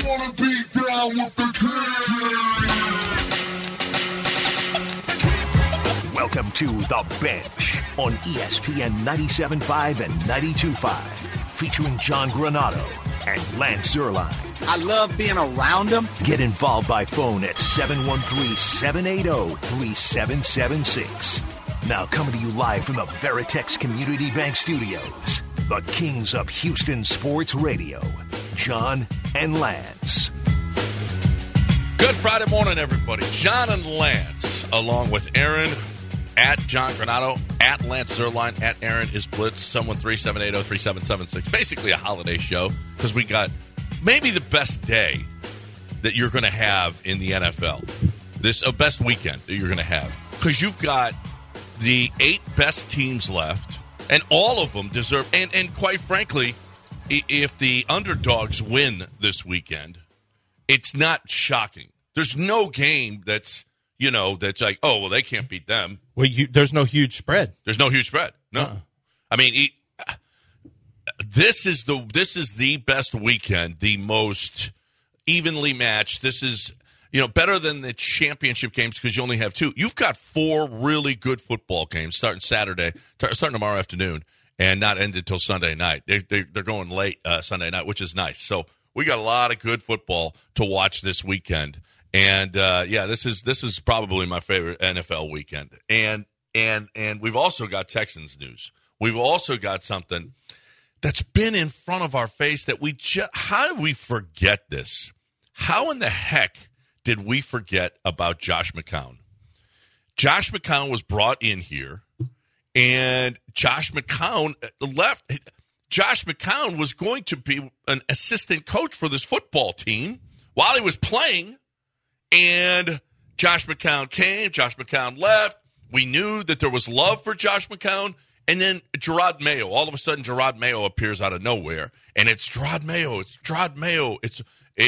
wanna be down with the king. Welcome to The Bench on ESPN 97.5 and 92.5, featuring John Granato and Lance Zierlein. I love being around them. Get involved by phone at 713-780-3776. Now coming to you live from the Veritex Community Bank Studios, the kings of Houston Sports Radio, John and Lance. Good Friday morning, everybody. John and Lance, along with Aaron, at John Granato, at Lance Zierlein, at Aaron is Blitz, 713-780-3776. Basically a holiday show because we got maybe the best day that you're going to have in the NFL. This best weekend that you're going to have because you've got the 8 best teams left, and all of them deserve. And quite frankly, if the underdogs win this weekend, it's not shocking. There's no game that's like, oh well, they can't beat them. Well, there's no huge spread. There's no huge spread. No, I mean, this is the best weekend, the most evenly matched. This is better than the championship games because you only have 2. You've got 4 really good football games starting tomorrow afternoon, and not ended till Sunday night. They're going late Sunday night, which is nice. So we got a lot of good football to watch this weekend. And this is probably my favorite NFL weekend. And we've also got Texans news. We've also got something that's been in front of our face that how did we forget this? How in the heck did we forget about Josh McCown? Josh McCown was brought in here, and Josh McCown left. Josh McCown was going to be an assistant coach for this football team while he was playing. And Josh McCown came, Josh McCown left. We knew that there was love for Josh McCown. And then Gerard Mayo, all of a sudden Gerard Mayo appears out of nowhere. And it's Gerard Mayo, it's Gerard Mayo, it's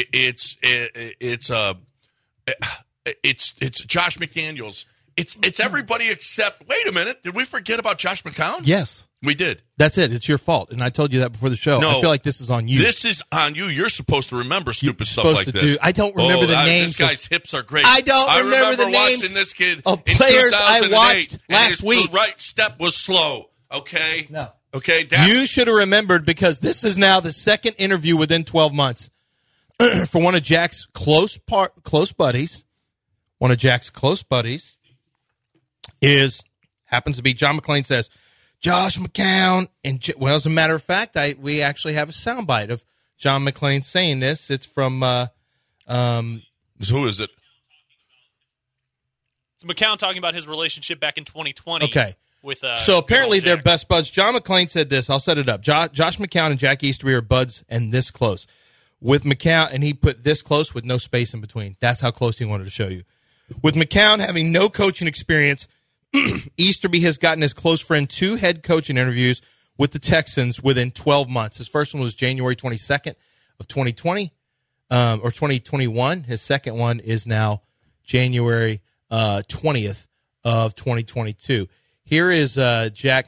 Josh McDaniels. It's everybody except, wait a minute, did we forget about Josh McCown? Yes. We did. That's it. It's your fault. And I told you that before the show. No, I feel like this is on you. This is on you. You're supposed to remember stupid stuff like this. I don't remember the names. This guy's hips are great. I don't remember the names watching this kid of players I watched last week. The right step was slow. Okay? No. Okay? You should have remembered because this is now the second interview within 12 months for one of Jack's close buddies. One of Jack's close buddies happens to be John McClain says, Josh McCown, and as a matter of fact, we actually have a soundbite of John McClain saying this. It's from who is it? It's McCown talking about his relationship back in 2020. Okay, with so apparently they're best buds. John McClain said this. I'll set it up. Josh McCown and Jack Easterby are buds, and this close with McCown, and he put this close with no space in between. That's how close he wanted to show you. With McCown having no coaching experience, Easterby has gotten his close friend 2 head coaching interviews with the Texans within 12 months. His first one was January 22nd of 2020 or 2021. His second one is now January 20th of 2022. Here is Josh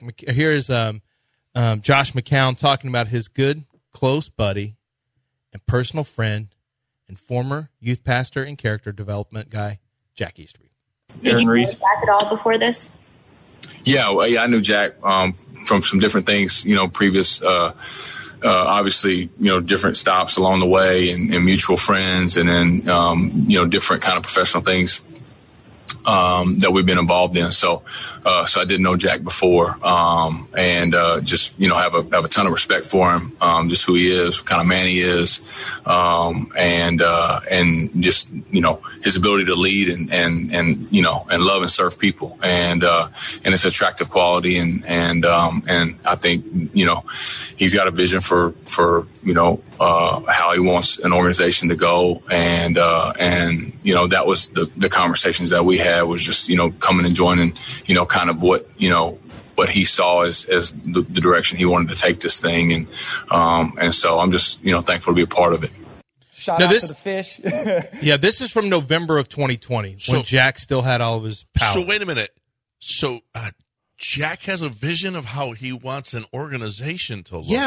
McCown talking about his good, close buddy and personal friend and former youth pastor and character development guy, Jack Easterby. Did you know Jack at all before this? Yeah, I knew Jack from some different things, previous, obviously, different stops along the way and mutual friends and then, different kind of professional things that we've been involved in. So I didn't know Jack before and just, have a ton of respect for him, just who he is, what kind of man he is, and just, his ability to lead and love and serve people and it's attractive quality and I think, he's got a vision for how he wants an organization to go and that was the conversations that we had was just, coming and joining, kind of what he saw as the direction he wanted to take this thing. And so I'm just, thankful to be a part of it. Shout out to the fish. Yeah, this is from November of 2020 when Jack still had all of his power. So wait a minute. So Jack has a vision of how he wants an organization to look. Yeah,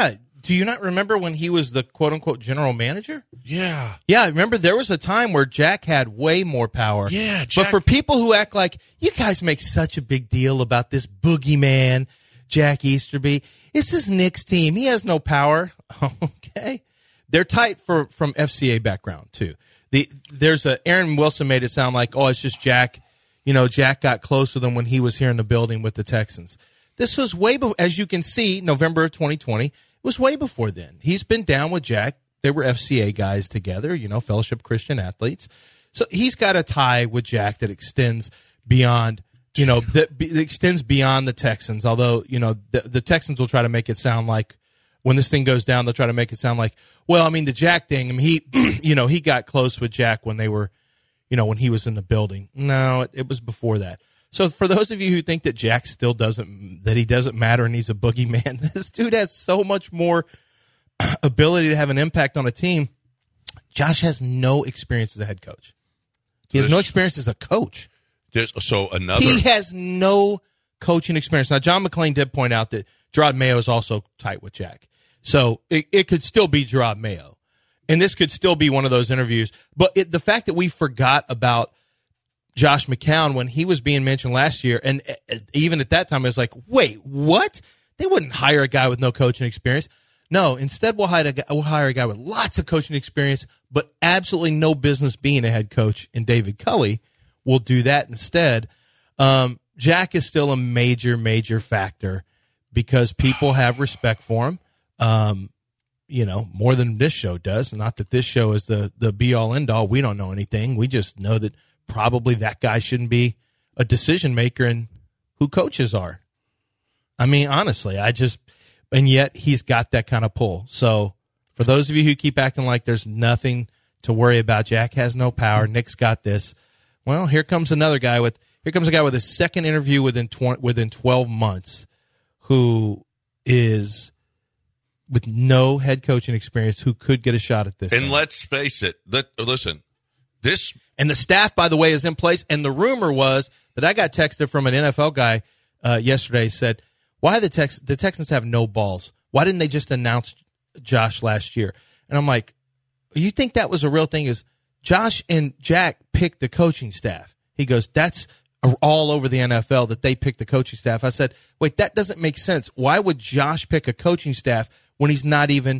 do you not remember when he was the quote-unquote general manager? Yeah. Yeah, remember there was a time where Jack had way more power. Yeah, Jack. But for people who act like, you guys make such a big deal about this boogeyman, Jack Easterby, it's his Knicks team. He has no power. Okay. They're tight from FCA background, too. Aaron Wilson made it sound like, it's just Jack. Jack got close with him when he was here in the building with the Texans. This was way before, as you can see, November of 2020. It was way before then. He's been down with Jack. They were FCA guys together, Fellowship Christian Athletes. So he's got a tie with Jack that extends beyond, that extends beyond the Texans. Although, the Texans will try to make it sound like when this thing goes down, they'll try to make it sound like, the Jack thing, he, he got close with Jack when they were, when he was in the building. No, it was before that. So for those of you who think that Jack still doesn't matter and he's a boogeyman, this dude has so much more ability to have an impact on a team. Josh has no experience as a head coach. He has no experience as a coach. He has no coaching experience. Now, John McClain did point out that Gerard Mayo is also tight with Jack. So it could still be Gerard Mayo. And this could still be one of those interviews. But the fact that we forgot about Josh McCown when he was being mentioned last year, and even at that time, it was like, wait, what? They wouldn't hire a guy with no coaching experience. No, instead we'll hire a guy with lots of coaching experience, but absolutely no business being a head coach. And David Culley will do that instead. Jack is still a major, major factor because people have respect for him. More than this show does. Not that this show is the be-all, end-all. We don't know anything. We just know that probably that guy shouldn't be a decision maker in who coaches are. I mean, honestly, and yet he's got that kind of pull. So for those of you who keep acting like there's nothing to worry about, Jack has no power, Nick's got this. Well, here comes a guy with a second interview within 12 months who is with no head coaching experience who could get a shot at this. And let's face it. Listen, this. And the staff, by the way, is in place. And the rumor was that I got texted from an NFL guy yesterday, said, why the Texans have no balls? Why didn't they just announce Josh last year? And I'm like, you think that was a real thing? Is Josh and Jack picked the coaching staff? He goes, that's all over the NFL that they picked the coaching staff. I said, wait, that doesn't make sense. Why would Josh pick a coaching staff when he's not even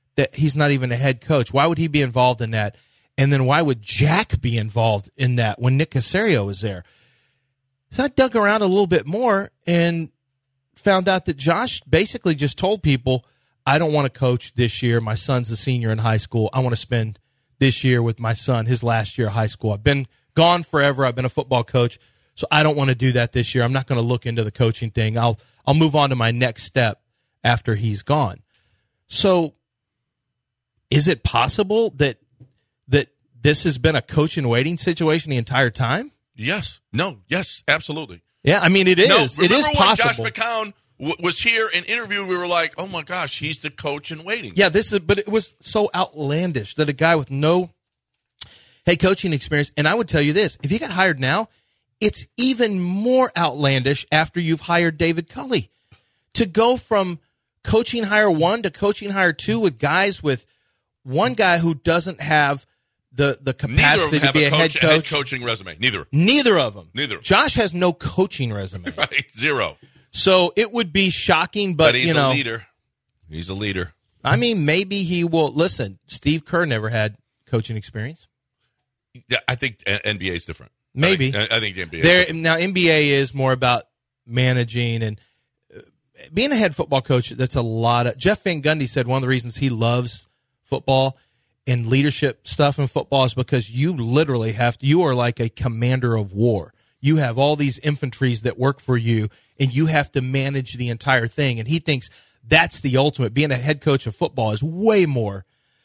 a head coach? Why would he be involved in that? And then why would Jack be involved in that when Nick Caserio was there? So I dug around a little bit more and found out that Josh basically just told people, I don't want to coach this year. My son's a senior in high school. I want to spend this year with my son, his last year of high school. I've been gone forever. I've been a football coach, so I don't want to do that this year. I'm not going to look into the coaching thing. I'll move on to my next step after he's gone. So is it possible that this has been a coach in waiting situation the entire time? Yes. No. Yes. Absolutely. Yeah. I mean, it is. No, it is possible. When Josh McCown was here and interviewed, we were like, "Oh my gosh, he's the coach in waiting." Yeah. But it was so outlandish that a guy with no head coaching experience. And I would tell you this: if he got hired now, it's even more outlandish after you've hired David Culley. To go from coaching hire 1 to coaching hire 2 with guys with one guy who doesn't have the capacity to be a head coach. Head coaching resume. Neither of them. Neither. Josh has no coaching resume. Right. Zero. So it would be shocking, but he's a leader. He's a leader. I mean, maybe he will. Listen, Steve Kerr never had coaching experience. Yeah, I think NBA is different. Maybe. I think NBA. Now, NBA is more about managing and being a head football coach. That's a lot of. Jeff Van Gundy said one of the reasons he loves football and leadership stuff in football is because you literally you are like a commander of war. You have all these infantries that work for you, and you have to manage the entire thing. And he thinks that's the ultimate. Being a head coach of football is way more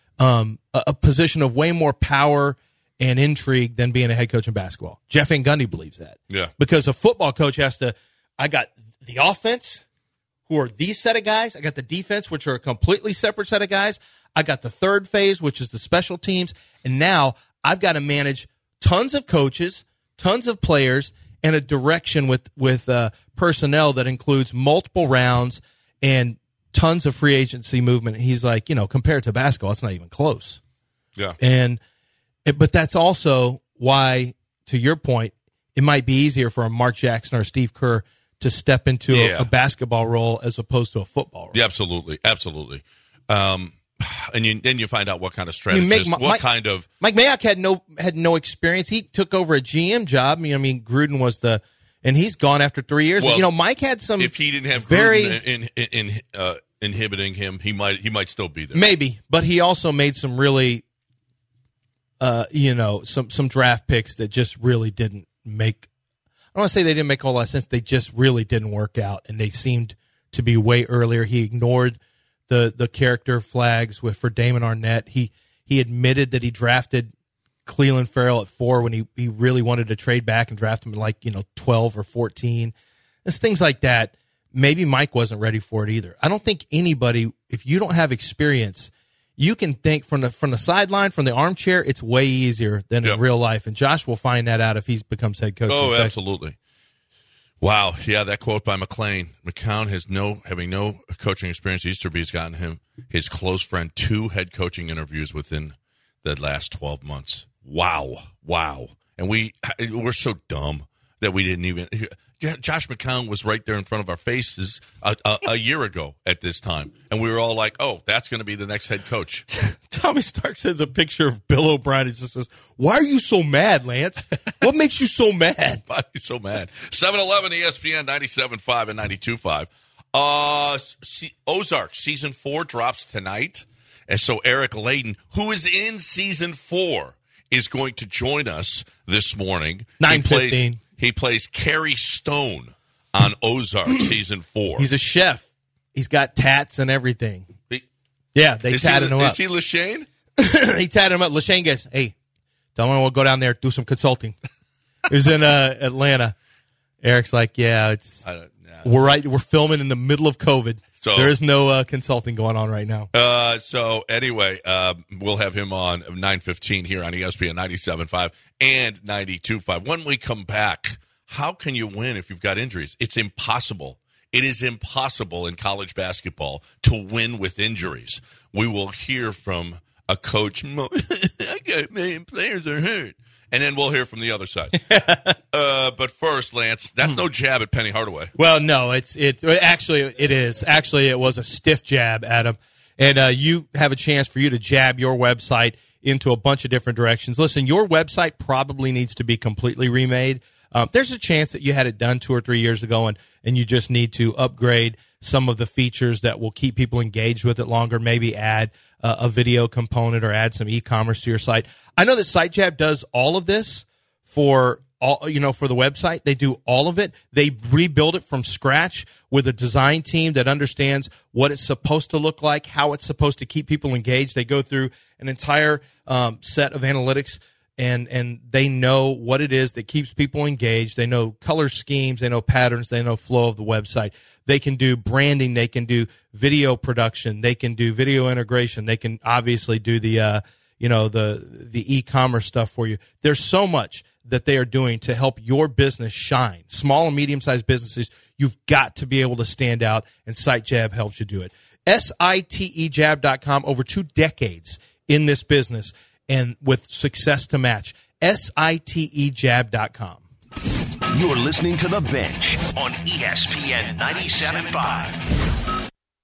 a position of way more power and intrigue than being a head coach in basketball. Jeff Van Gundy believes that. Yeah. Because a football coach I got the offense, who are these set of guys. I got the defense, which are a completely separate set of guys. I got the third phase, which is the special teams. And now I've got to manage tons of coaches, tons of players, and a direction with personnel that includes multiple rounds and tons of free agency movement. He's like, compared to basketball, it's not even close. Yeah. But that's also why, to your point, it might be easier for a Mark Jackson or Steve Kerr to step into a basketball role as opposed to a football role. Yeah, absolutely. And then you find out what kind of strategist, Mike Mayock had no experience. He took over a GM job. Gruden was and he's gone after 3 years. Well, Mike had some. If he didn't have Gruden inhibiting him, he might still be there. Maybe, but he also made some really, some draft picks that just really didn't make. I don't want to say they didn't make a whole lot of sense. They just really didn't work out, and they seemed to be way earlier. He ignored the character flags for Damon Arnett. He admitted that he drafted Cleveland Farrell at 4 when he really wanted to trade back and draft him at 12 or 14. It's things like that. Maybe Mike wasn't ready for it either. I don't think anybody, if you don't have experience, you can think from the sideline, from the armchair, it's way easier than in real life. And Josh will find that out if he becomes head coach. Oh, absolutely. Wow. Yeah, that quote by McClain. McCown having no coaching experience. Easterby's gotten him, his close friend, 2 head coaching interviews within the last 12 months. Wow. And we're so dumb that we didn't even. Josh McCown was right there in front of our faces a year ago at this time, and we were all like, "Oh, that's going to be the next head coach." Tommy Stark sends a picture of Bill O'Brien and just says, "Why are you so mad, Lance? What makes you so mad?" Why are you so mad? 7-Eleven, ESPN 97.5 and 92.5. Ozark season 4 drops tonight, and so Eric Layden, who is in season 4, is going to join us this morning. 9:15. He plays Kerry Stone on Ozark season 4. He's a chef. He's got tats and everything. They tatted him up. Is he LaShane? He tatted him up. LaShane goes, "Hey, tell him we'll go down there, do some consulting." He was in Atlanta. Eric's like, "Yeah, we're filming in the middle of COVID. So there is no consulting going on right now." So anyway, we'll have him on 9:15 here on ESPN 97.5 and 92.5. When we come back, how can you win if you've got injuries? It's impossible. It is impossible in college basketball to win with injuries. We will hear from a coach. I got million players are hurt. And then we'll hear from the other side. But first, Lance, that's no jab at Penny Hardaway. Well, no, it is. Actually, it was a stiff jab at him. And you have a chance for you to jab your website into a bunch of different directions. Listen, your website probably needs to be completely remade. There's a chance that you had it done 2 or 3 years ago, and you just need to upgrade some of the features that will keep people engaged with it longer, maybe add a video component or add some e-commerce to your site. I know that SiteJab does all of this for the website. They do all of it. They rebuild it from scratch with a design team that understands what it's supposed to look like, how it's supposed to keep people engaged. They go through an entire set of analytics, and they know what it is that keeps people engaged. They know color schemes. They know patterns. They know flow of the website. They can do branding. They can do video production. They can do video integration. They can obviously do the e-commerce stuff for you. There's so much that they are doing to help your business shine. Small and medium-sized businesses, you've got to be able to stand out, and SiteJab helps you do it. SITEJab.com, over 2 decades in this business, and with success to match. SITEJab.com. You're listening to The Bench on ESPN 97.5.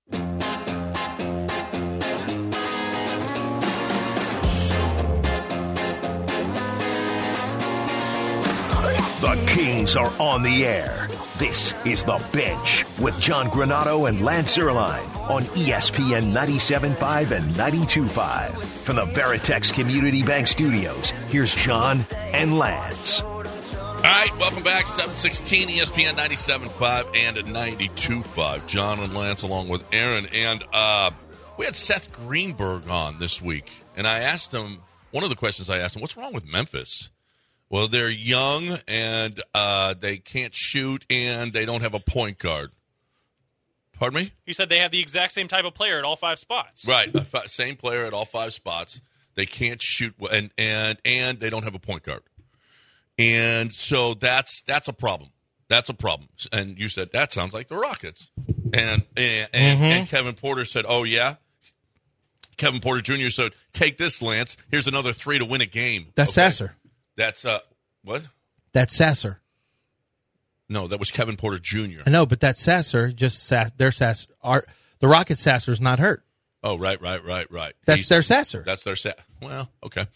The Kings are on the air. This is The Bench with John Granato and Lance Erline on ESPN 97.5 and 92.5. From the Veritex Community Bank Studios, here's John and Lance. All right, welcome back. 716 ESPN 97.5 and 92.5. John and Lance along with Aaron. And we had Seth Greenberg on this week. And I asked him, one of the questions I asked him, what's wrong with Memphis? Well, they're young, and they can't shoot, and they don't have a point guard. Pardon me? He said they have the exact same type of player at all 5 spots. Right, same player at all 5 spots. They can't shoot, and they don't have a point guard. And so that's a problem. That's a problem. And you said, that sounds like the Rockets. And Kevin Porter said, oh, yeah? Kevin Porter Jr. said, take this, Lance. Here's another 3 to win a game. That's Sasser. That's, what? That's Sasser. No, that was Kevin Porter Jr. I know, but that's Sasser. Their Sasser. The Rocket Sasser's not hurt. Oh, right. That's their Sasser. That's their Sasser. Well, okay.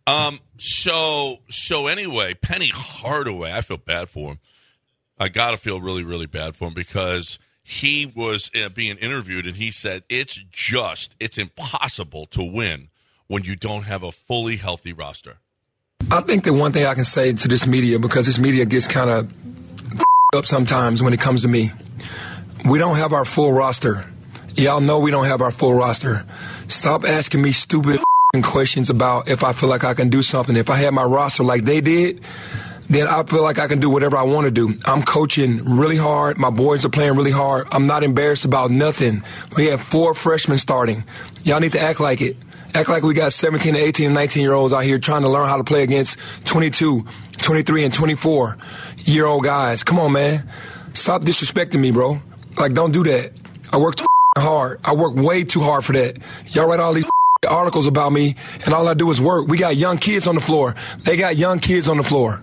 So anyway, Penny Hardaway, I feel bad for him. I got to feel really, really bad for him because he was being interviewed and he said it's impossible to win when you don't have a fully healthy roster. I think the one thing I can say to this media, because this media gets kind of up sometimes when it comes to me, we don't have our full roster. Y'all know we don't have our full roster. Stop asking me stupid questions about if I feel like I can do something. If I had my roster like they did, then I feel like I can do whatever I want to do. I'm coaching really hard. My boys are playing really hard. I'm not embarrassed about nothing. We have 4 freshmen starting. Y'all need to act like it. Act like we got 17, 18, and 19-year-olds out here trying to learn how to play against 22, 23, and 24-year-old guys. Come on, man. Stop disrespecting me, bro. Like, don't do that. I work too hard. I work way too hard for that. Y'all write all these articles about me, and all I do is work. We got young kids on the floor. They got young kids on the floor.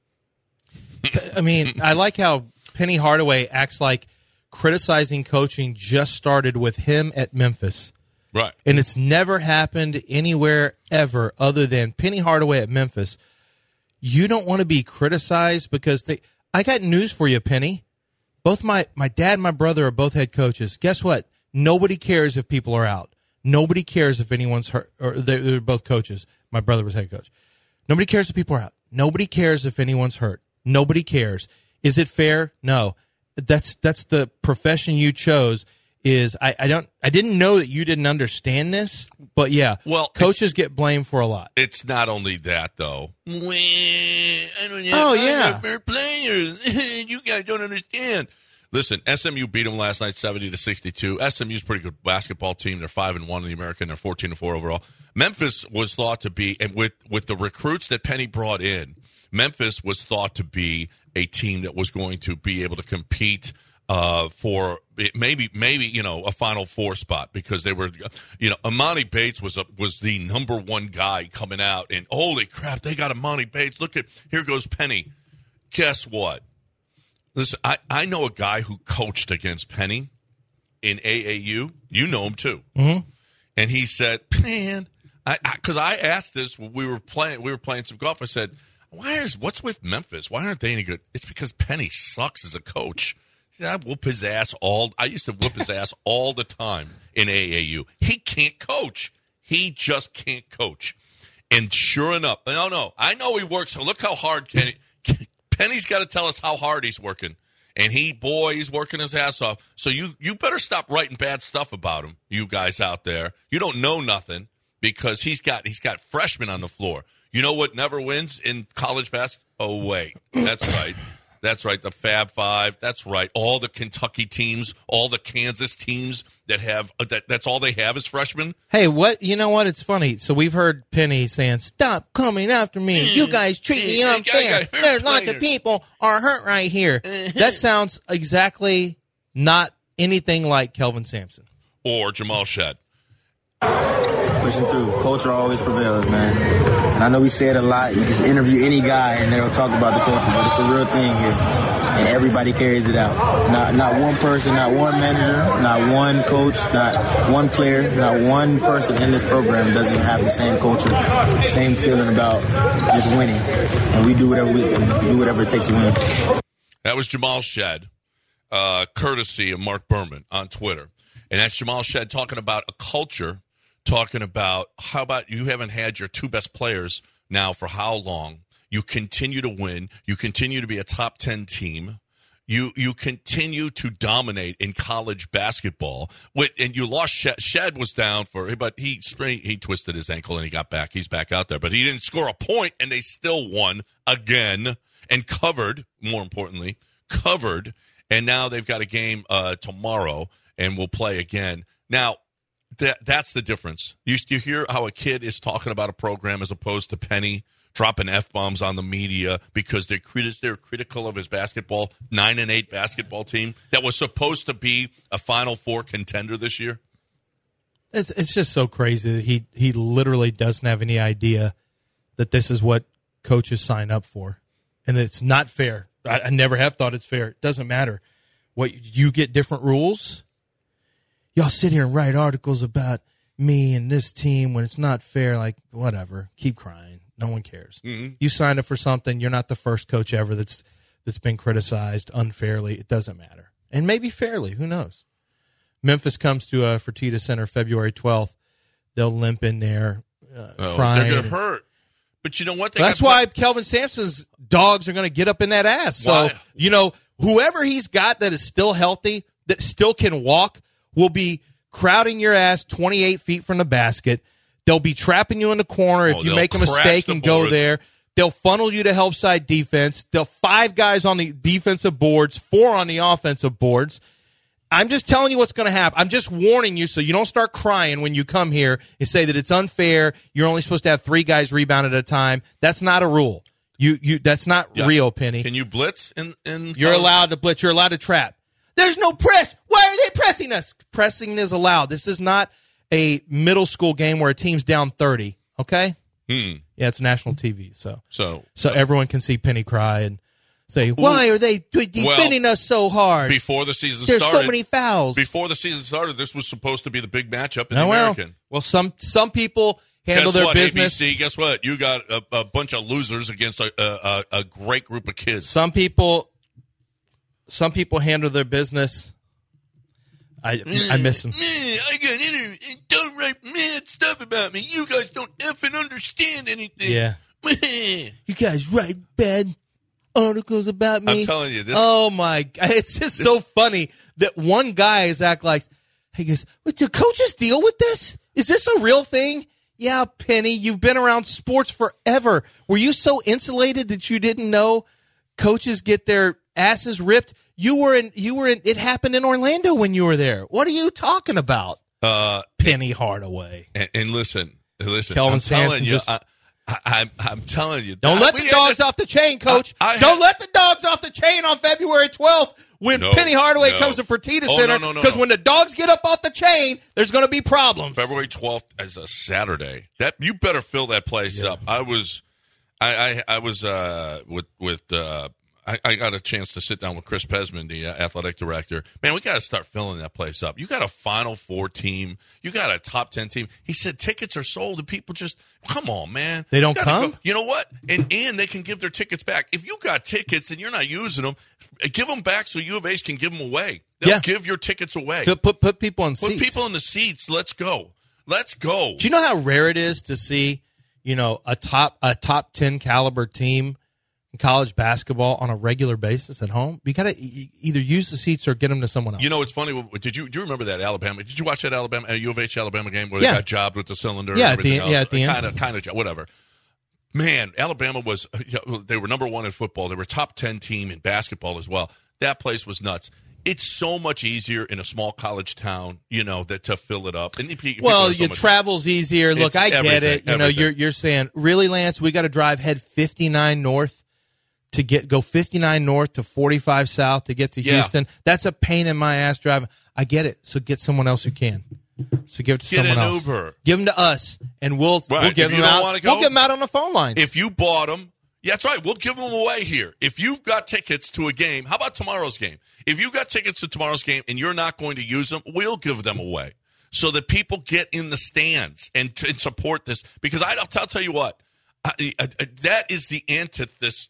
I mean, I like how Penny Hardaway acts like criticizing coaching just started with him at Memphis. Right. And it's never happened anywhere ever other than Penny Hardaway at Memphis. You don't want to be criticized because I got news for you, Penny. Both my dad and my brother are both head coaches. Guess what? Nobody cares if people are out. Nobody cares if anyone's hurt. Or they're both coaches. My brother was head coach. Nobody cares if people are out. Nobody cares if anyone's hurt. Nobody cares. Is it fair? No. That's the profession you chose. I didn't know that you didn't understand this, but yeah. Well, coaches get blamed for a lot. It's not only that though. I don't have fair players. You guys don't understand. Listen, SMU beat them last night 70-62. SMU's a pretty good basketball team. They're 5-1 in the American. They're 14-4 overall. Memphis was thought to be, and with the recruits that Penny brought in, Memphis was thought to be a team that was going to be able to compete for maybe a Final Four spot because they were Amani Bates was the number one guy coming out, and holy crap, they got Amani Bates. Look at, here goes Penny. Guess what? Listen, I know a guy who coached against Penny in AAU. You know him too. Mm-hmm. And he said, man, because I asked this when we were playing some golf. I said, what's with Memphis? Why aren't they any good? It's because Penny sucks as a coach. I whoop his ass I used to whoop his ass all the time in AAU. He can't coach. He just can't coach. And sure enough, no, I know he works. Look how hard Penny's got to tell us how hard he's working. And he's working his ass off. So you better stop writing bad stuff about him, you guys out there. You don't know nothing because he's got freshmen on the floor. You know what never wins in college basketball? Oh, wait. That's right. That's right, the Fab Five. That's right, all the Kentucky teams, all the Kansas teams that have that's all they have is freshmen. Hey, you know what? It's funny. So we've heard Penny saying, "Stop coming after me. You guys treat me unfair. There's lots of people are hurt right here." That sounds exactly not anything like Kelvin Sampson or Jamal Shead. Pushing through. Culture always prevails, man. And I know we say it a lot. You just interview any guy and they'll talk about the culture, but it's a real thing here. And everybody carries it out. Not one person, not one manager, not one coach, not one player, not one person in this program doesn't have the same culture, same feeling about just winning. And we do whatever it takes to win. That was Jamal Shead, courtesy of Mark Berman on Twitter. And that's Jamal Shead talking about a culture. Talking about how about you haven't had your 2 best players now for how long? You continue to win. You continue to be a top 10 team. You continue to dominate in college basketball. And you lost Shed was down but he twisted his ankle and he got back. He's back out there, but he didn't score a point, and they still won again and covered. More importantly, covered. And now they've got a game tomorrow, and will play again. Now. That's the difference. You hear how a kid is talking about a program as opposed to Penny, dropping F-bombs on the media because they're critical of his 9-8 basketball team that was supposed to be a Final Four contender this year? It's just so crazy that he literally doesn't have any idea that this is what coaches sign up for, and that it's not fair. I never have thought it's fair. It doesn't matter. What you get different rules. Y'all sit here and write articles about me and this team when it's not fair. Like, whatever. Keep crying. No one cares. Mm-hmm. You signed up for something. You're not the first coach ever that's been criticized unfairly. It doesn't matter. And maybe fairly. Who knows? Memphis comes to Fertitta Center February 12th. They'll limp in there crying. They're going to hurt. But you know what? That's why Kelvin Sampson's dogs are going to get up in that ass. Why? So, whoever he's got that is still healthy, that still can walk, will be crowding your ass 28 feet from the basket. They'll be trapping you in the corner if you make a mistake and go there. They'll funnel you to help side defense. They'll 5 guys on the defensive boards, 4 on the offensive boards. I'm just telling you what's going to happen. I'm just warning you so you don't start crying when you come here and say that it's unfair. You're only supposed to have 3 guys rebound at a time. That's not a rule. That's not real, Penny. Can you blitz? You're allowed to blitz. You're allowed to trap. There's no press. Why are they pressing us? Pressing is allowed. This is not a middle school game where a team's down 30. Okay? Yeah, it's national TV. So everyone can see Penny cry and say, why are they defending us so hard? Before the season started. There's so many fouls. Before the season started, this was supposed to be the big matchup in the American. Well, some people handle their business. ABC, guess what? You got a bunch of losers against a great group of kids. Some people handle their business. I miss them. I got internet. Don't write mad stuff about me. You guys don't effing understand anything. Yeah. You guys write bad articles about me. I'm telling you this. Oh my God. It's just so funny that one guy is act like, he goes, do coaches deal with this? Is this a real thing? Yeah, Penny, you've been around sports forever. Were you so insulated that you didn't know coaches get their asses ripped? You were in it happened in Orlando when you were there. What are you talking about? Penny Hardaway. And listen, Kelvin Sampson I'm telling you. Don't let the dogs off the chain, Coach. Don't let the dogs off the chain on February 12th when Penny Hardaway comes to Fertitta Center. Because when the dogs get up off the chain, there's going to be problems. February 12th is a Saturday. You better fill that place up. I got a chance to sit down with Chris Pesman, the athletic director. Man, we got to start filling that place up. You got a Final Four team. You got a top 10 team. He said tickets are sold and people just, come on, man. They don't come? You know what? And they can give their tickets back. If you got tickets and you're not using them, give them back so U of H can give them away. They'll give your tickets away. Put people in seats. Put people in the seats. Let's go. Let's go. Do you know how rare it is to see, a top 10 caliber team in college basketball on a regular basis at home? You got to either use the seats or get them to someone else. It's funny. Do you remember that Alabama? Did you watch that U of H Alabama game where they got jobbed with the cylinder? Yeah, and everything else? At the end. Kind of, whatever. Man, Alabama they were number 1 in football. They were top 10 team in basketball as well. That place was nuts. It's so much easier in a small college town, to fill it up. And travel's easier. Look, I get it. You're saying, really, Lance, we got to head 59 north to go 59 north to 45 south to get to Houston. That's a pain in my ass driving. I get it. So get someone else who can. So give it to someone else. Uber. Give them to us, and we'll give them out. We'll give them out on the phone lines. If you bought them, that's right. We'll give them away here. If you've got tickets to a game, how about tomorrow's game? If you've got tickets to tomorrow's game and you're not going to use them, we'll give them away so that people get in the stands and support this. Because I'll tell you what. That is the antithesis.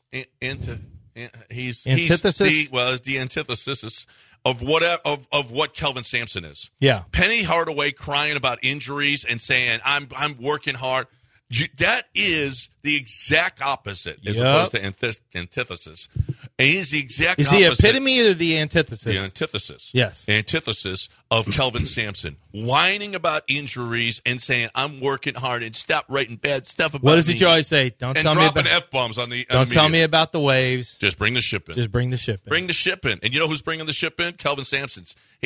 He's the antithesis of what Kelvin Sampson is. Yeah, Penny Hardaway crying about injuries and saying I'm working hard. That is the exact opposite as opposed to antithesis. And he's the exact opposite. Is the epitome or the antithesis? The antithesis. Yes. The antithesis of Kelvin Sampson. Whining about injuries and saying, I'm working hard and stop writing bad stuff about me. What does it always say? Don't tell me about F-bombs on the Don't tell me about the waves. Just bring the ship in. Bring the ship in. Bring the ship in. And you know who's bringing the ship in? Kelvin Sampson.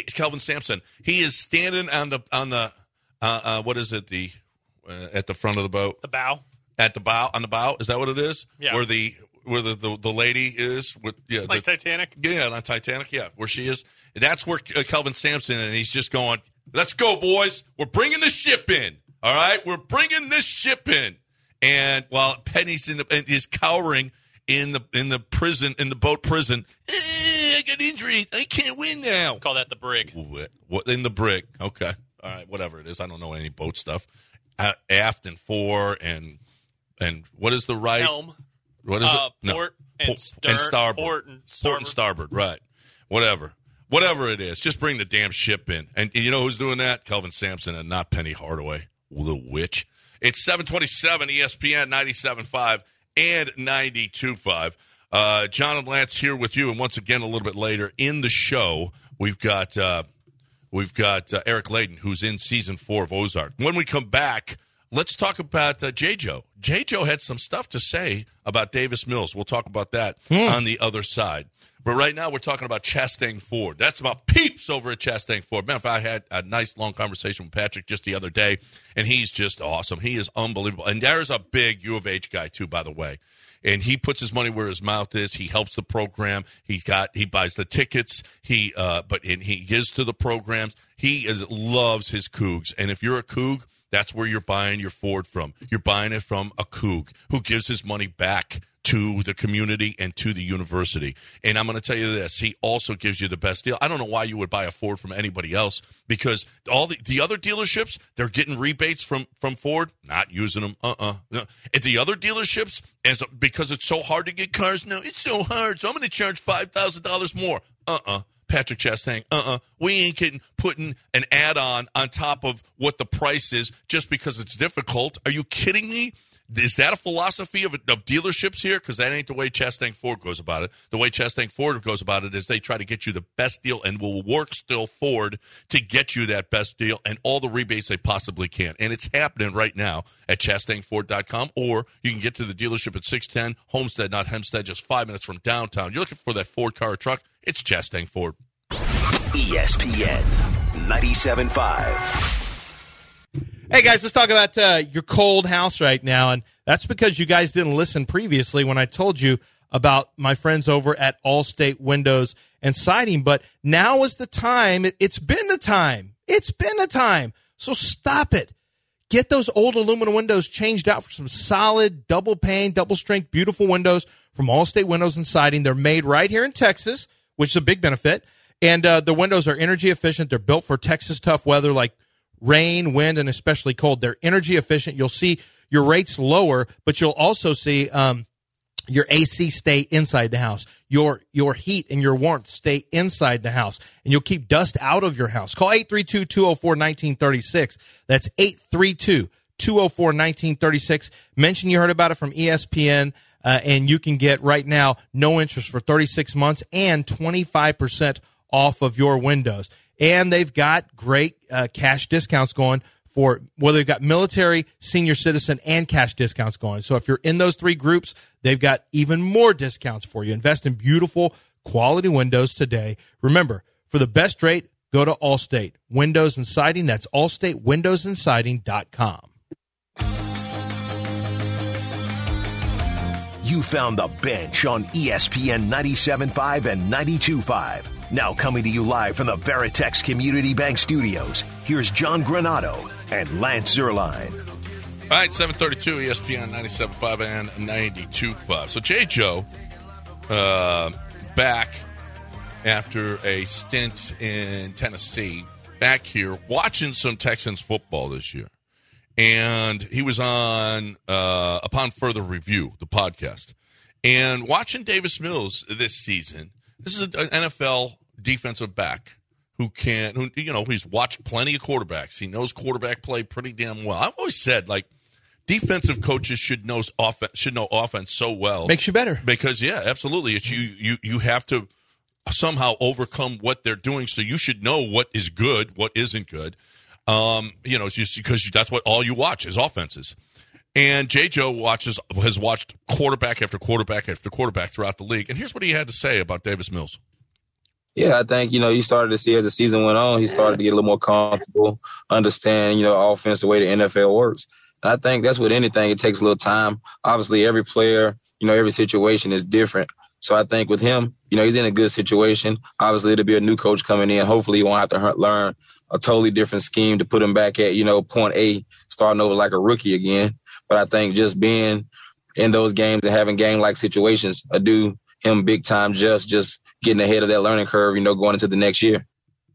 He is standing on the what is it? At the front of the boat. The bow. at the bow, on the bow. Is that what it is? Yeah. Where the lady is with Titanic. Yeah, on Titanic. Yeah, where she is. And that's where Kelvin Sampson, and he's just going, "Let's go, boys. We're bringing the ship in. All right, we're bringing this ship in." And while Penny's is cowering in the prison, in the boat prison, I got injuries. I can't win now. Call that the brig. What in the brig? Okay, all right, whatever it is. I don't know any boat stuff. Aft and fore and what is the right? Helm. What is it? Port and starboard. Port and starboard. Right. Whatever it is, just bring the damn ship in. And you know who's doing that? Kelvin Sampson and not Penny Hardaway, the witch. It's 727 ESPN 97.5 and 92.5. John and Lance here with you, and once again a little bit later in the show, we've got Eric Layden, who's in season 4 of Ozark. When we come back, let's talk about J-Joe. J-Joe had some stuff to say about Davis Mills. We'll talk about that on the other side. But right now we're talking about Chastang Ford. That's about peeps over at Chastang Ford. Matter of fact, I had a nice long conversation with Patrick just the other day, and he's just awesome. He is unbelievable. And there's a big U of H guy, too, by the way. And he puts his money where his mouth is. He helps the program. He buys the tickets. He gives to the programs. He loves his Cougs. And if you're a Coug, that's where you're buying your Ford from. You're buying it from a Coug who gives his money back to the community and to the university. And I'm going to tell you this, he also gives you the best deal. I don't know why you would buy a Ford from anybody else, because all the other dealerships, they're getting rebates from Ford, not using them. No. At the other dealerships, because it's so hard to get cars, no, it's so hard, so I'm going to charge $5,000 more. Patrick Chastang, we ain't putting an add-on on top of what the price is just because it's difficult. Are you kidding me? Is that a philosophy of dealerships here? Because that ain't the way Chastang Ford goes about it. The way Chastang Ford goes about it is they try to get you the best deal and will work still Ford to get you that best deal and all the rebates they possibly can. And it's happening right now at ChastangFord.com, or you can get to the dealership at 610 Homestead, not Hempstead, just 5 minutes from downtown. You're looking for that Ford car or truck, it's Chastang Ford. ESPN 97.5. Hey, guys, let's talk about your cold house right now. And that's because you guys didn't listen previously when I told you about my friends over at Allstate Windows and Siding. But now is the time. It's been the time. It's been the time. So stop it. Get those old aluminum windows changed out for some solid, double pane, double strength, beautiful windows from Allstate Windows and Siding. They're made right here in Texas, which is a big benefit. And the windows are energy efficient. They're built for Texas tough weather like rain, wind, and especially cold. They're energy efficient. You'll see your rates lower, but you'll also see your AC stay inside the house. Your heat and your warmth stay inside the house, and you'll keep dust out of your house. Call 832-204-1936. That's 832-204-1936. Mention you heard about it from ESPN, and you can get right now no interest for 36 months and 25% off of your windows. And they've got great cash discounts going for, well, they've got military, senior citizen, and cash discounts going. So if you're in those three groups, they've got even more discounts for you. Invest in beautiful, quality windows today. Remember, for the best rate, go to Allstate Windows and Siding. That's AllstateWindowsandSiding.com. You found the bench on ESPN 97.5 and 92.5. Now coming to you live from the Veritex Community Bank Studios, here's John Granato and Lance Zierlein. All right, 732 ESPN 97.5 and 92.5. So J-Joe back after a stint in Tennessee, back here watching some Texans football this year. And he was on Upon Further Review, the podcast. And watching Davis Mills this season, this is an NFL defensive back who he's watched plenty of quarterbacks. He knows quarterback play pretty damn well. I've always said, like, defensive coaches should know offense so well. Makes you better. Because, yeah, absolutely. It's you have to somehow overcome what they're doing, so you should know what is good, what isn't good. It's just because that's what all you watch is offenses. And J-Joe has watched quarterback after quarterback after quarterback throughout the league. And here's what he had to say about Davis Mills. Yeah, I think, you started to see as the season went on, he started to get a little more comfortable, understand, offense, the way the NFL works. And I think that's with anything. It takes a little time. Obviously, every player, every situation is different. So I think with him, he's in a good situation. Obviously, it'll be a new coach coming in. Hopefully, he won't have to learn a totally different scheme to put him back at, point A, starting over like a rookie again. But I think just being in those games and having game-like situations do him big time just getting ahead of that learning curve, going into the next year.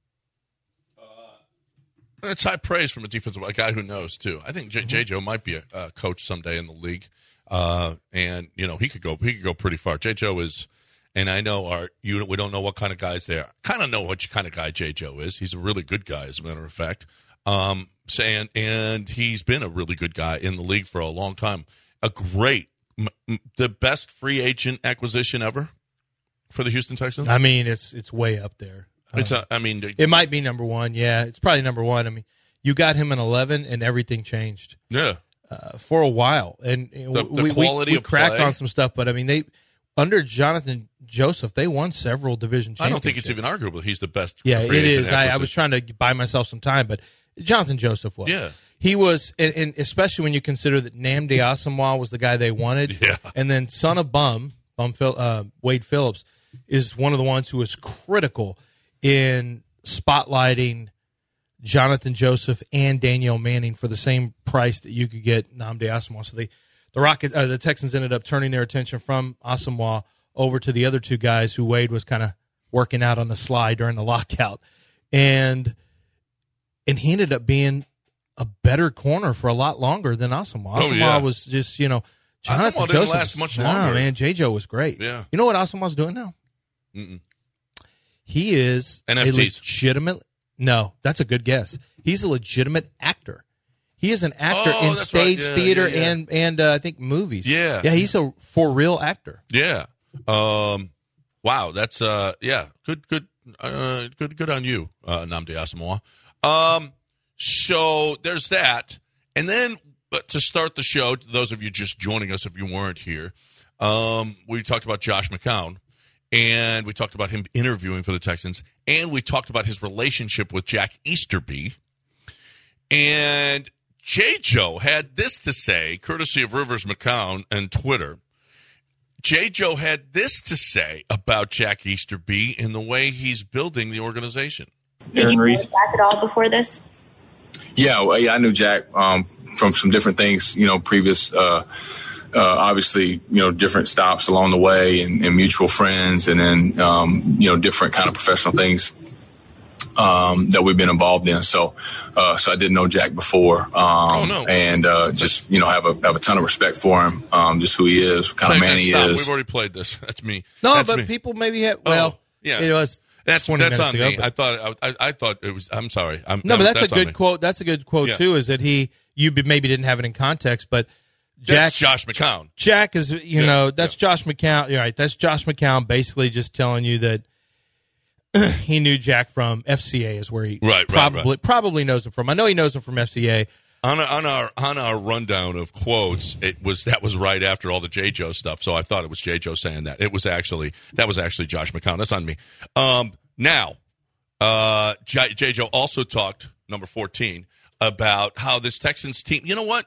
It's high praise from a guy who knows, too. I think J-Joe might be a coach someday in the league. And, he could go pretty far. J-Joe is, and I know, Art, we don't know what kind of guys they are. Kind of know what kind of guy J-Joe is. He's a really good guy, as a matter of fact. And he's been a really good guy in the league for a long time. The best free agent acquisition ever for the Houston Texans. I mean, it's way up there. It might be number one. Yeah, it's probably number one. I mean, you got him in 11, and everything changed. Yeah, for a while, and the quality we cracked on some stuff. But I mean, they under Jonathan Joseph, they won several division championships. I don't think it's even arguable. He's the best. Yeah, it is. I was trying to buy myself some time, but Jonathan Joseph was. Yeah. He was, and especially when you consider that Nnamdi Asomugha was the guy they wanted, and then son of Wade Phillips is one of the ones who was critical in spotlighting Jonathan Joseph and Daniel Manning for the same price that you could get Nnamdi Asomugha. So the Texans ended up turning their attention from Asomugha over to the other two guys who Wade was kind of working out on the slide during the lockout, and he ended up being a better corner for a lot longer than Asomugha. Asomugha was just, Jonathan Joseph. Last much longer. No, man, J-Joe was great. Yeah. You know what Asomugha's doing now? Mm-mm. He is NFTs. a legitimate. No, that's a good guess. He's a legitimate actor. He is an actor in stage theater and I think movies. Yeah, yeah, he's a for real actor. Yeah. Wow, that's good on you, Nnamdi Asomugha. So there's that, and then to start the show, those of you just joining us, if you weren't here, we talked about Josh McCown. And we talked about him interviewing for the Texans. And we talked about his relationship with Jack Easterby. And J-Joe had this to say, courtesy of Rivers McCown and Twitter. J-Joe had this to say about Jack Easterby in the way he's building the organization. Did you know Jack at all before this? Yeah, I knew Jack from some different things, previous obviously, different stops along the way and mutual friends, and then, different kind of professional things that we've been involved in. So I didn't know Jack before, and just have a ton of respect for him, just who he is, what kind of man he is. We've already played this. That's me. No, that's but me. people maybe have. Well, yeah, it was. That's on ago, me. I thought it was. I'm sorry. But that's a good quote. That's a good quote too. Is that you maybe didn't have it in context, but. That's Josh McCown. Jack is, that's Josh McCown. You're right. That's Josh McCown basically just telling you that he knew Jack from FCA is where he probably knows him from. I know he knows him from FCA. On our rundown of quotes, that was right after all the J-Joe stuff, so I thought it was J-Joe saying that. That was actually Josh McCown. That's on me. Now, J-Joe also talked, number 14, about how this Texans team, you know what?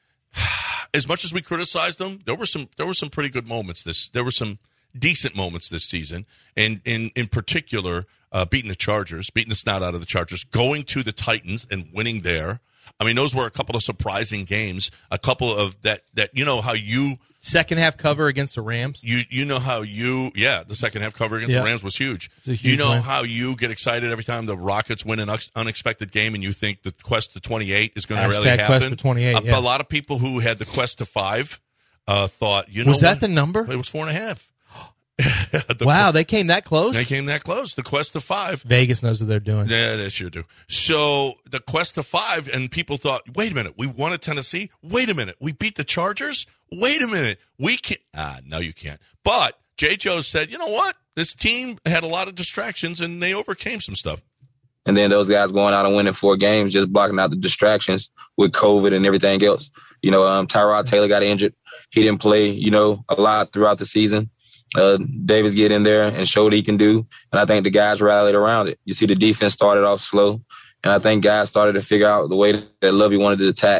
As much as we criticized them, there were some pretty good moments. There were some decent moments this season, and in particular, beating the Chargers, beating the snot out of the Chargers, going to the Titans and winning there. I mean, those were a couple of surprising games. A couple of that how you second half cover against the Rams. You know how the second half cover against the Rams was huge. It's a huge win. Win. How you get excited every time the Rockets win an unexpected game and you think the quest to 28 is going to really happen. Quest to 28. A lot of people who had the quest to 5 thought, was that the number? It was 4.5. Wow, they came that close? They came that close. The quest to 5. Vegas knows what they're doing. Yeah, they sure do. So the quest to 5, and people thought, wait a minute, we won at Tennessee? Wait a minute, we beat the Chargers? Wait a minute, we can't. No, you can't. But J-Joe said, you know what? This team had a lot of distractions, and they overcame some stuff. And then those guys going out and winning 4 games, just blocking out the distractions with COVID and everything else. Tyrod Taylor got injured. He didn't play, a lot throughout the season. Davis get in there and show what he can do, and I think the guys rallied around it. You see the defense started off slow, and I think guys started to figure out the way that Lovie wanted to attack,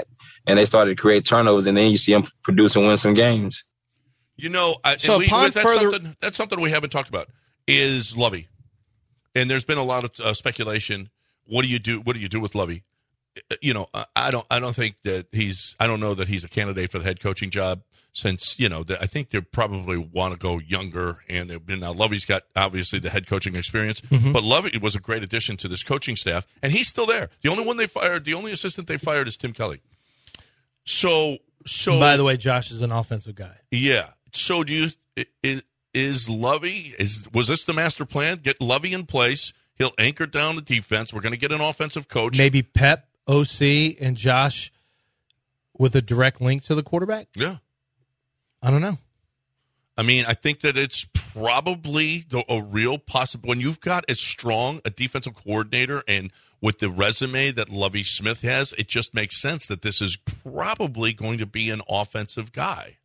and they started to create turnovers, and then you see them produce and win some games. You know, that's something we haven't talked about is Lovie. And there's been a lot of speculation. What do you do? What do you do with Lovie? You know, I don't think that I don't know that he's a candidate for the head coaching job, since, you know, I think they probably want to go younger. And now Lovie's got obviously the head coaching experience, but Lovie was a great addition to this coaching staff, and he's still there. The only assistant they fired is Tim Kelly. So by the way, Josh is an offensive guy. Yeah. So is Lovie, was this the master plan? Get Lovie in place. He'll anchor down the defense. We're going to get an offensive coach. Maybe Pep, OC, and Josh with a direct link to the quarterback? Yeah. I don't know. I mean, I think that it's probably a real possible. When you've got as strong a defensive coordinator and with the resume that Lovie Smith has, it just makes sense that this is probably going to be an offensive guy.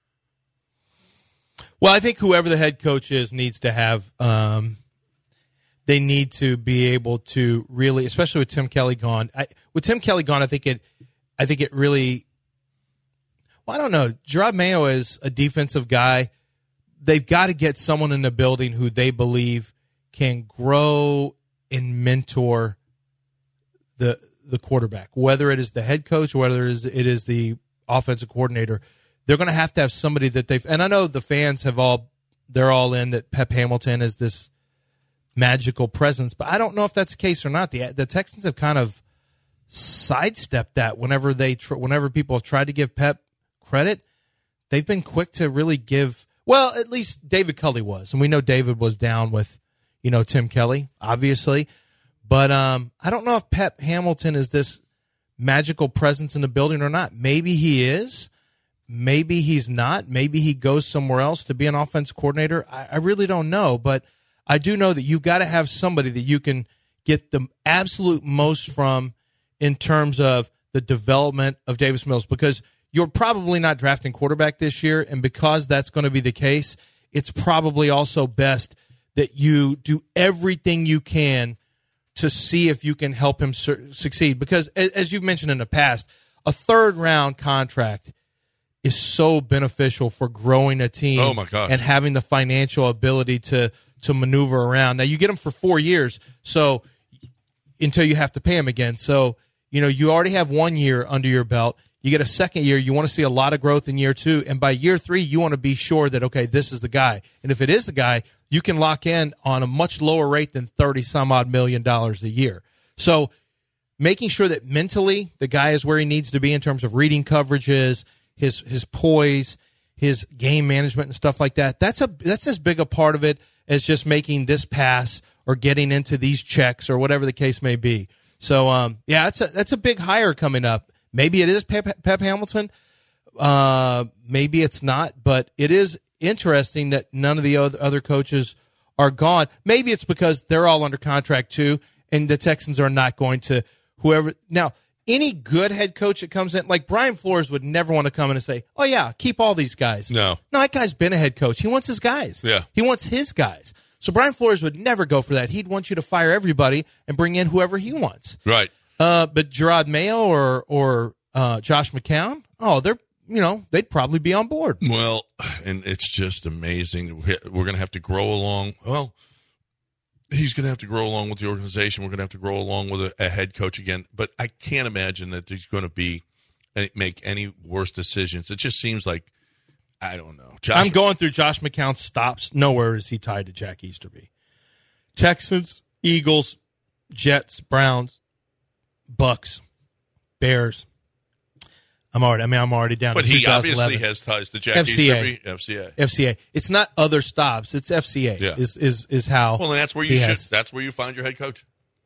Well, I think whoever the head coach is needs to have they need to be able to really, especially with Tim Kelly gone. I think it really. Well, I don't know. Gerard Mayo is a defensive guy. They've got to get someone in the building who they believe can grow and mentor the quarterback, whether it is the head coach or whether it is the offensive coordinator. They're going to have somebody that they've, and I know the fans they're all in that Pep Hamilton is this magical presence, but I don't know if that's the case or not. The Texans have kind of sidestepped that whenever people have tried to give Pep credit. They've been quick to really give, well, at least David Culley was, and we know David was down with, Tim Kelly, obviously, but I don't know if Pep Hamilton is this magical presence in the building or not. Maybe he is. Maybe he's not. Maybe he goes somewhere else to be an offense coordinator. I really don't know, but I do know that you've got to have somebody that you can get the absolute most from in terms of the development of Davis Mills, because you're probably not drafting quarterback this year, and because that's going to be the case, it's probably also best that you do everything you can to see if you can help him succeed. Because, as you've mentioned in the past, a third-round contract is so beneficial for growing a team. Oh my gosh. And having the financial ability to maneuver around. Now, you get him for 4 years, so until you have to pay him again. So, you already have 1 year under your belt. You get a second year. You want to see a lot of growth in year 2. And by year 3, you want to be sure that, okay, this is the guy. And if it is the guy, you can lock in on a much lower rate than $30-some-odd million a year. So making sure that mentally the guy is where he needs to be in terms of reading coverages, his poise, his game management and stuff like that. That's as big a part of it as just making this pass or getting into these checks or whatever the case may be. So, that's a big hire coming up. Maybe it is Pep Hamilton. Maybe it's not, but it is interesting that none of the other coaches are gone. Maybe it's because they're all under contract too, and the Texans are not going to whoever. Now, any good head coach that comes in, like Brian Flores would never want to come in and say, oh, yeah, keep all these guys. No, that guy's been a head coach. He wants his guys. Yeah. He wants his guys. So Brian Flores would never go for that. He'd want you to fire everybody and bring in whoever he wants. Right. But Gerard Mayo or Josh McCown, they'd probably be on board. Well, and it's just amazing. We're going to have to grow along. Well, he's going to have to grow along with the organization. We're going to have to grow along with a head coach again. But I can't imagine that he's going to make any worse decisions. It just seems like, I don't know. I'm going through Josh McCown's stops. Nowhere is he tied to Jack Easterby. Texans, Eagles, Jets, Browns, Bucks, Bears. I'm already down. But to he obviously has ties to Jack Easterby. FCA. It's not other stops. It's FCA. Yeah. Is how. Well, and that's where you should. That's where you find your head coach.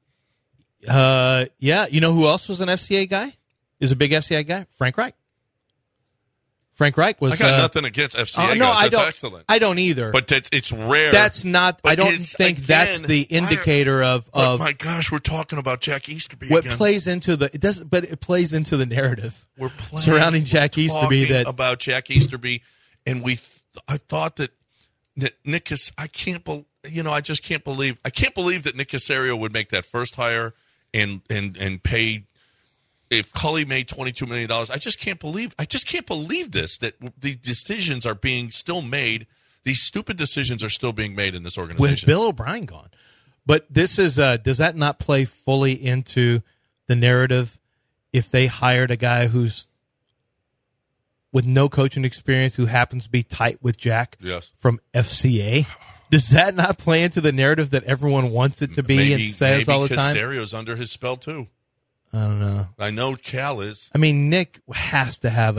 Yeah. You know who else was an FCA guy? Is a big FCA guy? Frank Reich. Frank Reich was. I got nothing against FCA guys. That's excellent. I don't either. But it's rare. That's not. I don't think that's the indicator of. Oh my gosh, we're talking about Jack Easterby. What again. plays into the? It doesn't. But it plays into the narrative. We're surrounding Jack Easterby. About Jack Easterby, and I thought that Nick is. I just can't believe. I can't believe that Nick Caserio would make that first hire and pay if Cully made $22 million, I just can't believe this, that the decisions are being still made. These stupid decisions are still being made in this organization. With Bill O'Brien gone. But this is, does that not play fully into the narrative if they hired a guy who's with no coaching experience who happens to be tight with Jack from FCA? Does that not play into the narrative that everyone wants it to be and says all the time? Maybe Casario's under his spell, too. I don't know. I know Cal is. I mean, Nick has to have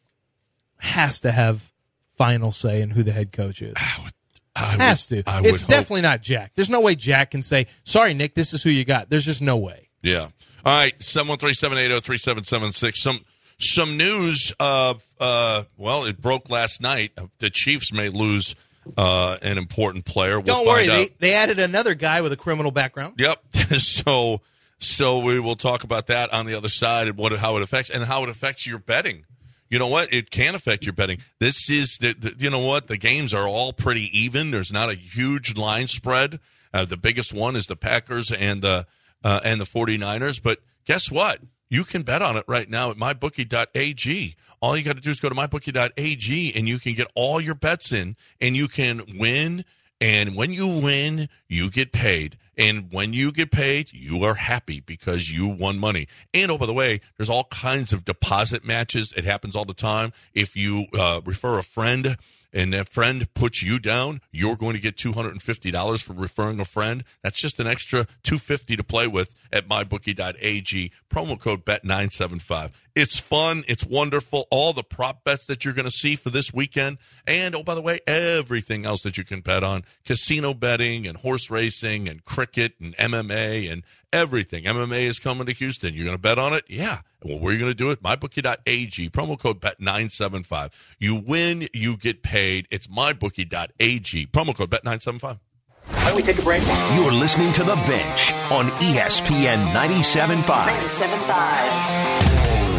final say in who the head coach is. It's definitely not Jack. There's no way Jack can say, sorry, Nick, this is who you got. There's just no way. Yeah. All right, 713-780-3776. Some news of, it broke last night. The Chiefs may lose an important player. Don't worry, they added another guy with a criminal background. Yep. So we will talk about that on the other side and how it affects your betting. You know what? It can affect your betting. This is, you know what? The games are all pretty even. There's not a huge line spread. The biggest one is the Packers and the 49ers. But guess what? You can bet on it right now at mybookie.ag. All you got to do is go to mybookie.ag, and you can get all your bets in, and you can win. And when you win, you get paid. And when you get paid, you are happy because you won money. And, oh, by the way, there's all kinds of deposit matches. It happens all the time. If you refer a friend and that friend puts you down, you're going to get $250 for referring a friend. That's just an extra $250 to play with at mybookie.ag. Promo code BET975. It's fun. It's wonderful. All the prop bets that you're going to see for this weekend. And, oh, by the way, everything else that you can bet on. Casino betting and horse racing and cricket and MMA and everything. MMA is coming to Houston. You're going to bet on it? Yeah. Well, where are you going to do it? MyBookie.ag. Promo code BET975. You win, you get paid. It's MyBookie.ag. Promo code BET975. Why don't we take a break? You're listening to The Bench on ESPN 97.5. 97.5.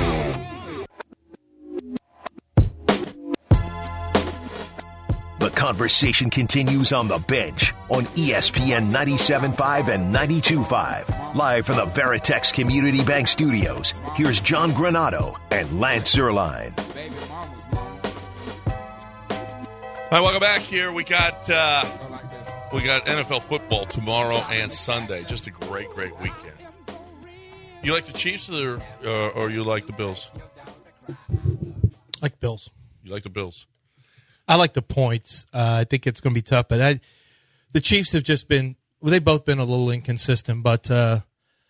The conversation continues on The Bench on ESPN 97.5 and 92.5. Live from the Veritex Community Bank Studios, here's John Granato and Lance Zierlein. All right, welcome back here. We got NFL football tomorrow and Sunday. Just a great weekend. You like the Chiefs or you like the Bills? Like Bills. You like the Bills? I like the points. I think it's going to be tough, but the Chiefs have just been they've both been a little inconsistent, but I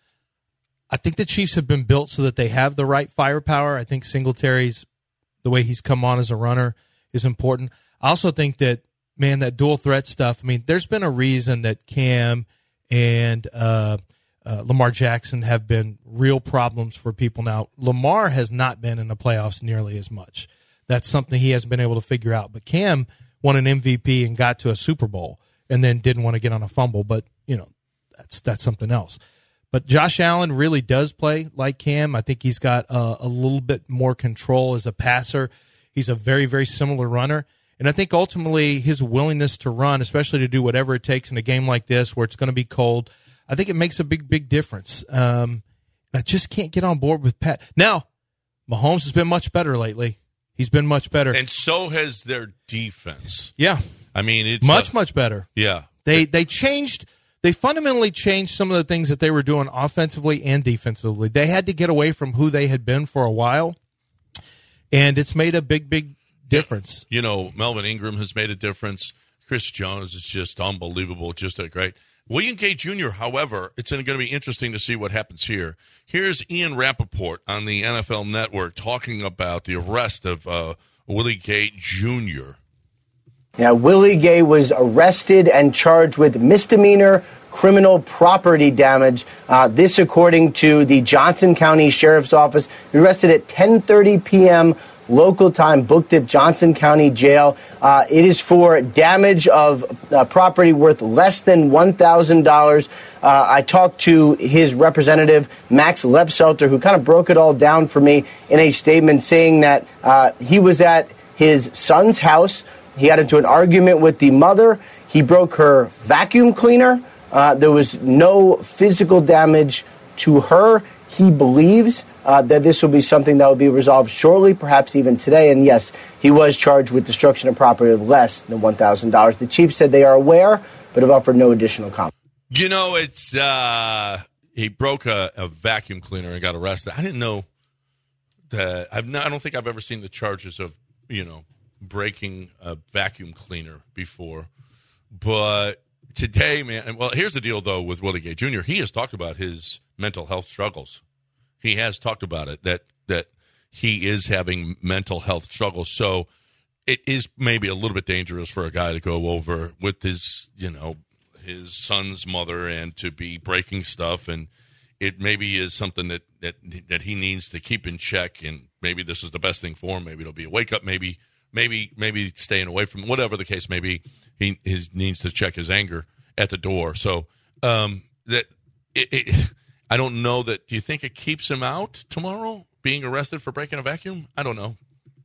think the Chiefs have been built so that they have the right firepower. I think Singletary's, the way he's come on as a runner, is important. I also think that, man, that dual threat stuff, I mean, there's been a reason that Cam and Lamar Jackson have been real problems for people. Now, Lamar has not been in the playoffs nearly as much. That's something he hasn't been able to figure out. But Cam won an MVP and got to a Super Bowl and then didn't want to get on a fumble. But, you know, that's something else. But Josh Allen really does play like Cam. I think he's got a little bit more control as a passer. He's a very, very similar runner. And I think ultimately his willingness to run, especially to do whatever it takes in a game like this where it's going to be cold, I think it makes a big, big difference. I just can't get on board with Pat. Now, Mahomes has been much better lately. He's been much better. And so has their defense. Yeah. I mean, it's much better. Yeah. They fundamentally changed some of the things that they were doing offensively and defensively. They had to get away from who they had been for a while, and it's made a big, big difference. You know, Melvin Ingram has made a difference. Chris Jones is just unbelievable, just a great. William Gay Jr., however, it's going to be interesting to see what happens here. Here's Ian Rappaport on the NFL Network talking about the arrest of Willie Gay Jr. Now, Willie Gay was arrested and charged with misdemeanor criminal property damage. This, according to the Johnson County Sheriff's Office. He was arrested at 10:30 p.m. local time, booked at Johnson County Jail. It is for damage of property worth less than $1,000. I talked to his representative, Max Lepselter, who kind of broke it all down for me in a statement saying that he was at his son's house. He got into an argument with the mother. He broke her vacuum cleaner. There was no physical damage to her, he believes. that this will be something that will be resolved shortly, perhaps even today. And yes, he was charged with destruction of property of less than $1,000. The Chiefs said they are aware, but have offered no additional comment. You know, it's he broke a vacuum cleaner and got arrested. I didn't know that. I don't think I've ever seen the charges of, breaking a vacuum cleaner before. But today, man, well, here's the deal, though, with Willie Gay Jr. He has talked about his mental health struggles. He has talked about it, that he is having mental health struggles. So it is maybe a little bit dangerous for a guy to go over with his son's mother and to be breaking stuff. And it maybe is something that he needs to keep in check. And maybe this is the best thing for him. Maybe it'll be a wake up. Maybe staying away from whatever the case may be. He needs to check his anger at the door. So I don't know that. Do you think it keeps him out tomorrow, being arrested for breaking a vacuum? I don't know.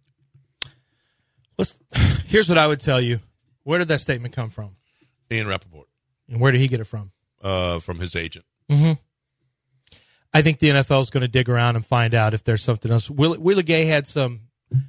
Here's what I would tell you. Where did that statement come from? Ian Rappaport. And where did he get it from? From his agent. Mm-hmm. I think the NFL is going to dig around and find out if there's something else. Willie Gay had some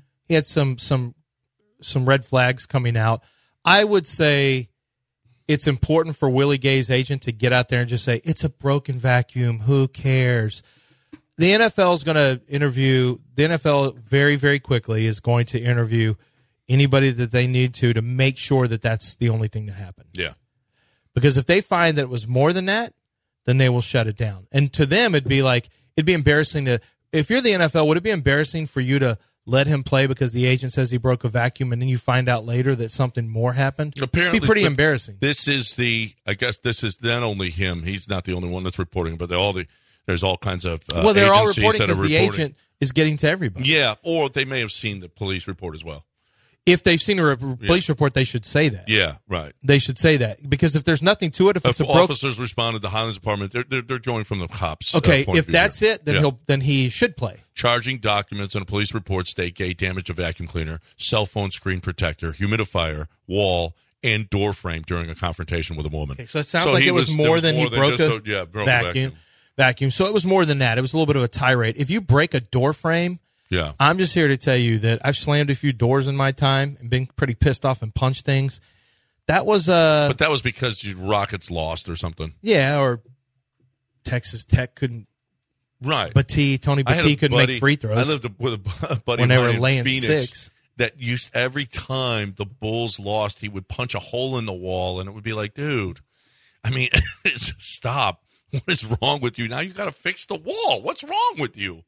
red flags coming out. I would say it's important for Willie Gay's agent to get out there and just say, it's a broken vacuum. Who cares? The NFL is going to interview, the NFL very, very quickly is going to interview anybody that they need to make sure that that's the only thing that happened. Yeah. Because if they find that it was more than that, then they will shut it down. And to them, it'd be embarrassing if you're the NFL, would it be embarrassing for you to let him play because the agent says he broke a vacuum and then you find out later that something more happened? Apparently, it'd be pretty embarrassing. This is this is not only him. He's not the only one that's reporting, but there's all kinds of they're all reporting because the agent is getting to everybody. Yeah, or they may have seen the police report as well. If they've seen a police report, they should say that. Yeah, right. They should say that because if there's nothing to it, if it's officers responded to Highlands Department, they're going from the cops. Okay, if that's it, then he should play. Charging documents on a police report state Gay damaged a vacuum cleaner, cell phone screen protector, humidifier, wall, and door frame during a confrontation with a woman. Okay, so it sounds like it was more than he broke a vacuum. So it was more than that. It was a little bit of a tirade. If you break a door frame. Yeah, I'm just here to tell you that I've slammed a few doors in my time and been pretty pissed off and punched things. That was but that was because your Rockets lost or something. Yeah, or Texas Tech couldn't. Right, Tony Battie couldn't make free throws. I lived with a buddy when they were laying Phoenix 6. That used every time the Bulls lost, he would punch a hole in the wall, and it would be like, dude, I mean, stop. What is wrong with you? Now you got to fix the wall. What's wrong with you?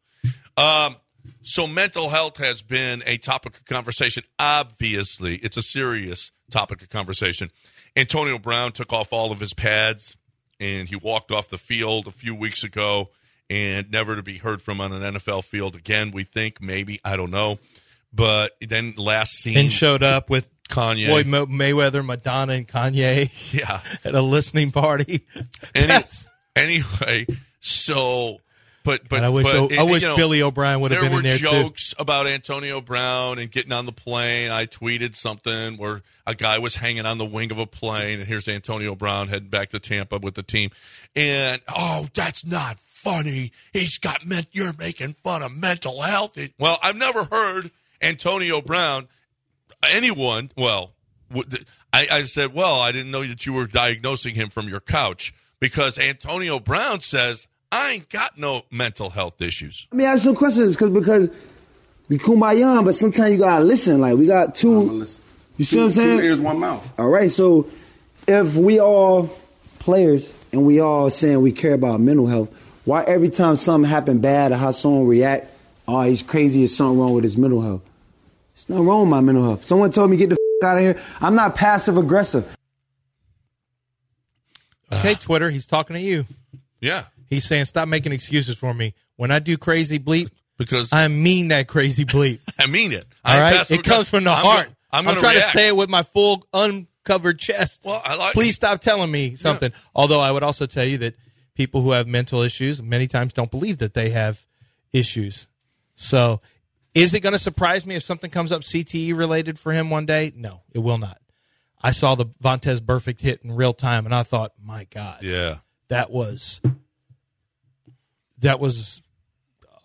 So mental health has been a topic of conversation. Obviously, it's a serious topic of conversation. Antonio Brown took off all of his pads, and he walked off the field a few weeks ago, and never to be heard from on an NFL field again, we think. Maybe. I don't know. But then last scene. And showed up with Kanye. Floyd Mayweather, Madonna, and Kanye. Yeah. At a listening party. Anyway, so... But I wish Billy O'Brien would have been in there too. There were jokes about Antonio Brown and getting on the plane. I tweeted something where a guy was hanging on the wing of a plane, and here's Antonio Brown heading back to Tampa with the team. And, that's not funny. You're making fun of mental health. Well, I've never heard Antonio Brown, anyone, I said, I didn't know that you were diagnosing him from your couch because Antonio Brown says, I ain't got no mental health issues. Let me ask you some questions because we kumbaya, but sometimes you gotta listen. Like we got two. You see what I'm saying? 2 ears, 1 mouth. All right. So if we all players and we all saying we care about mental health, why every time something happen bad or how someone react, he's crazy, there's something wrong with his mental health? There's nothing wrong with my mental health. Someone told me get the out of here. I'm not passive aggressive. Okay, Twitter. He's talking to you. Yeah. He's saying, stop making excuses for me. When I do crazy bleep, because I mean that crazy bleep. I mean it. All right? It comes from the heart. I'm trying to say it with my full uncovered chest. Well, Please stop telling me something. Yeah. Although I would also tell you that people who have mental issues many times don't believe that they have issues. So is it going to surprise me if something comes up CTE related for him one day? No, it will not. I saw the Vontaze Burfict hit in real time, and I thought, my God. Yeah. That was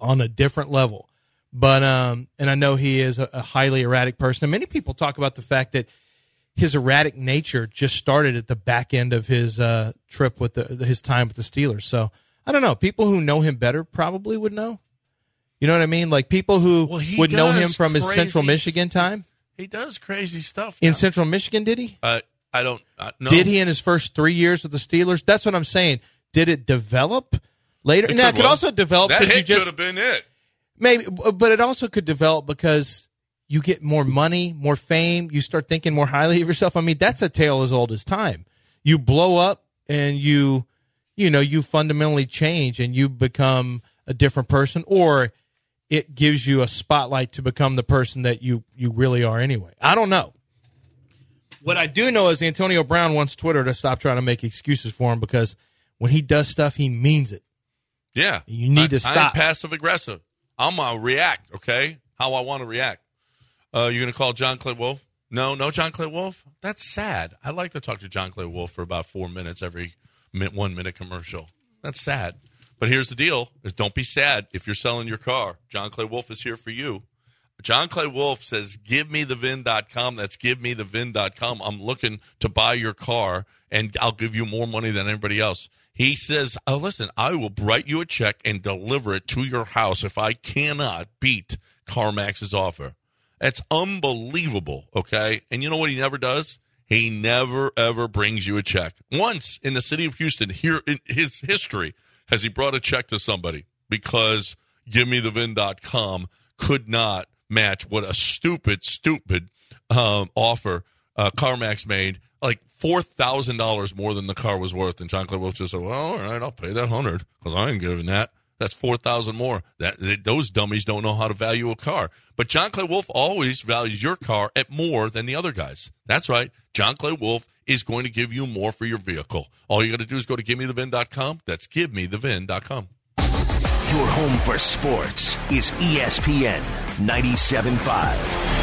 on a different level. But and I know he is a highly erratic person. And many people talk about the fact that his erratic nature just started at the back end of his trip with his time with the Steelers. So I don't know. People who know him better probably would know. You know what I mean? Like people who would know him from his Central Michigan time. He does crazy stuff in Central Michigan. Did he? I don't know. Did he in his first 3 years with the Steelers? That's what I'm saying. Did it develop later? Now it could also develop that because hit could have been it. Maybe, but it also could develop because you get more money, more fame. You start thinking more highly of yourself. I mean, that's a tale as old as time. You blow up and you fundamentally change and you become a different person, or it gives you a spotlight to become the person that you really are anyway. I don't know. What I do know is Antonio Brown wants Twitter to stop trying to make excuses for him, because when he does stuff, he means it. Yeah. You need to stop. I'm passive-aggressive. I'm going to react, okay, how I want to react. You're going to call John Clay Wolfe? No John Clay Wolfe? That's sad. I like to talk to John Clay Wolfe for about 4 minutes every 1 minute commercial. That's sad. But here's the deal: is don't be sad if you're selling your car. John Clay Wolfe is here for you. John Clay Wolfe says, GiveMeTheVin.com. That's GiveMeTheVin.com. I'm looking to buy your car, and I'll give you more money than anybody else. He says, oh, listen, I will write you a check and deliver it to your house if I cannot beat CarMax's offer. That's unbelievable, okay? And you know what he never does? He never, ever brings you a check. Once in the city of Houston, here in his history, has he brought a check to somebody because GiveMeTheVin.com could not match what a stupid offer CarMax made, like $4,000 more than the car was worth. And John Clay Wolfe just said, well, all right, I'll pay that $100 because I ain't giving that. That's $4,000 more. Those dummies don't know how to value a car. But John Clay Wolfe always values your car at more than the other guys. That's right. John Clay Wolfe is going to give you more for your vehicle. All you got to do is go to GiveMeTheVin.com. That's GiveMeTheVin.com. Your home for sports is ESPN 97.5.